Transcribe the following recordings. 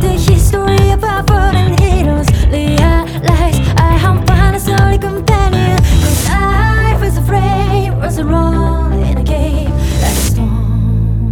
the history of our fallen heroes. Realize I am fine as only companion. Cause I was afraid, was wrong in a cave like a storm.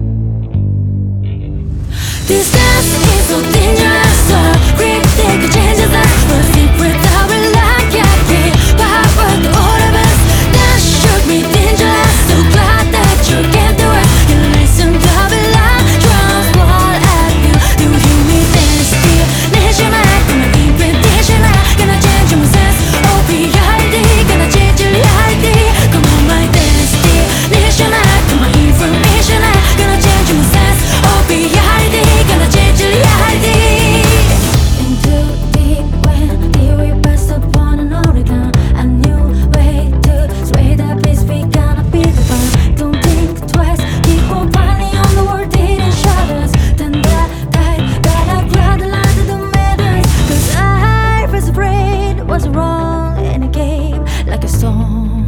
This dance is so dangerous, so critical changes us. We're secret that we like it. Power to all of us. That should be dangerous. So glad that you came to us. You listen to how we lie. Trust what I feel. You hear me thirsty. Nation act, gonna be repetition. Gonna change your sense. OPID, gonna change your reality. Come on, my thirsty. Nation act, my information. Gonna change your sense. OPID, gonna change your reality. Into deep when we passed upon an Oregon. A new way to sway the place. We gonna be the one. Don't think twice. Keep on piling on the world hidden shadows. Then that guy gotta grab the line to the matters. Cause I was afraid, was wrong in a game like a storm.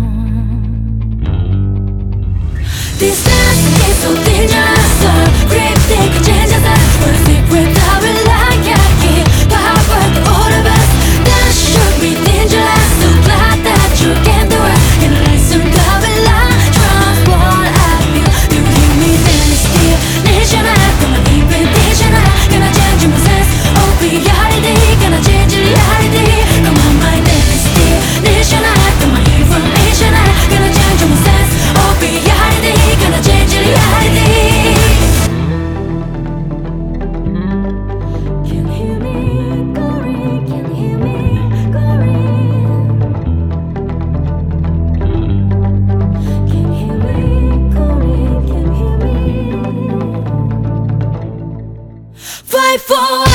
This dance is so dangerous, so cryptic changes us. We're secret that we like it. Power to all of us. That should be dangerous. So glad that you came to us. You listen to how we lie. Trust what I feel. You hear me thirsty. Nation act, gonna be repetition. Gonna change your sense. OPID, gonna change your reality. Come on, my thirsty. Nation act, my information. Gonna change your sense. OPID, gonna change your reality. Can hear me calling, can hear me calling. Can hear me calling, can hear me. Fight for